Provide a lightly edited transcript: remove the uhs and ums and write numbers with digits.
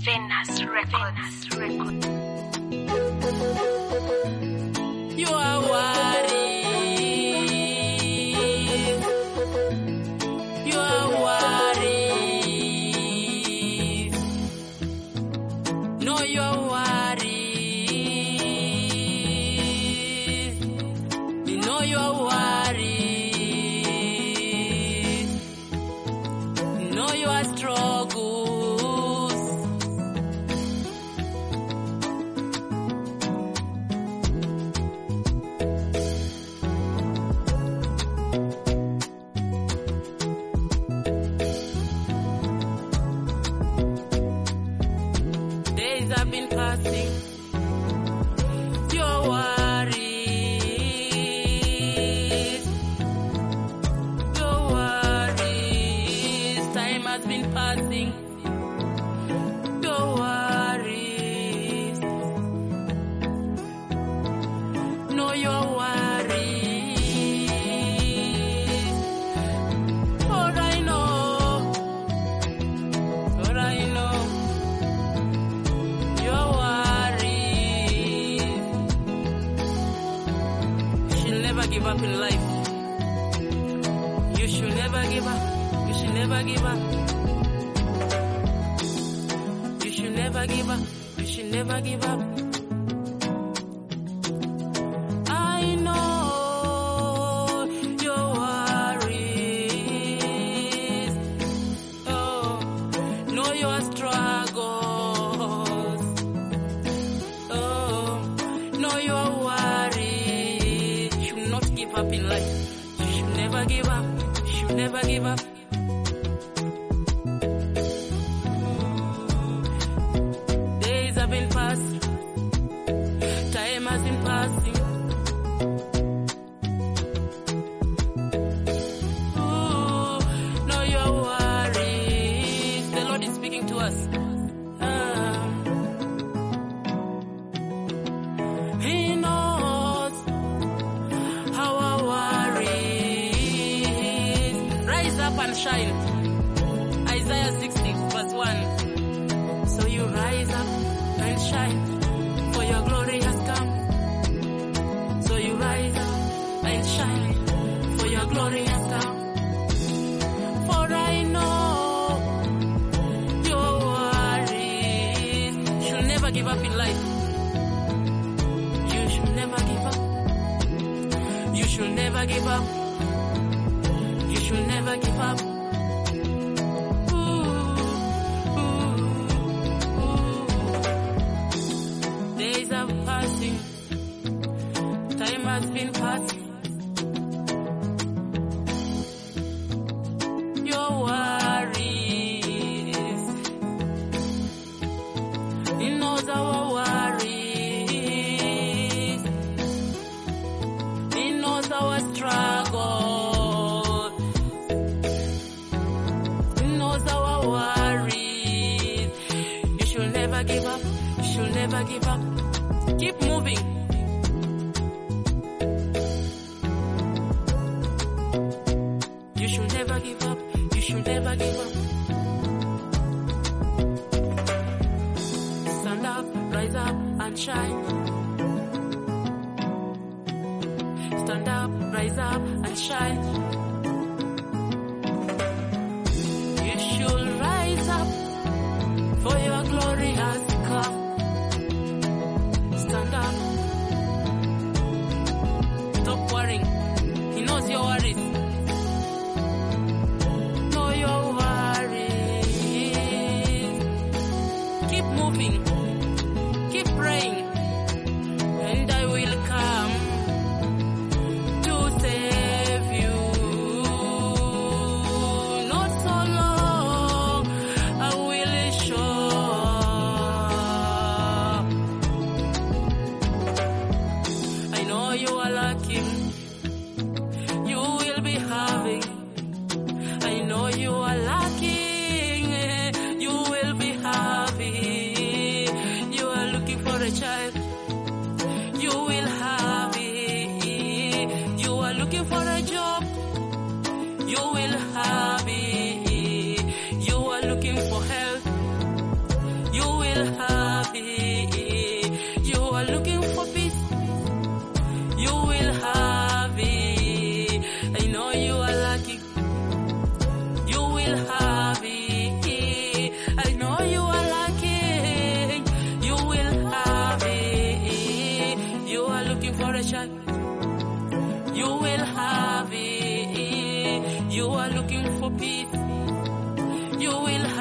Venus Records. You are worried. You are worried. No, you are worried. You know you are worried. You know you are struggles. Days have been passing. You're worried. You're worried. Time has been passing. You're worried. No, you're worried. But I know. But I know. You're worried. You should never give up in life. You should never give up. You should never give up. You should never give up. You should never give up. I know you're worried. Oh, know your struggles. Oh, know you're worried. You should not give up in life. You should never give up. You should never give up. Days have been passing. Time has been passing. Ooh, no, you're worried. The Lord is speaking to us. He knows how our worries. Rise up and shine. Isaiah 60 verse 1. So you rise up and shine, for your glory has come. So you rise up and shine, for your glory has come. For I know you're worried. You should never give up in life. You should never give up. You should never give up. You should never give up. Days are passing. Time has been passing. You're worried. He knows our worries. He knows our struggle. He knows our worries. You should never give up. You should never give up. Keep moving. You should never give up. You should never give up. Stand up, rise up and shine. Stand up, rise up and shine. You should rise up, for your glory has come. Stand up. Stop worrying. He knows your worries. Know your worries. Keep moving. Keep praying. And I will come to save you. Not so long, I will show. I know you are lacking. You will be having. I know you are lacking. You will be having. You are looking for a child. You will have it. You are looking for a job. You will have it. You are looking for help. You You will have it. I know you are lucky. You will have it. I know you are lucky. You will have it. You are looking for a child. You will have it. You are looking for peace. You will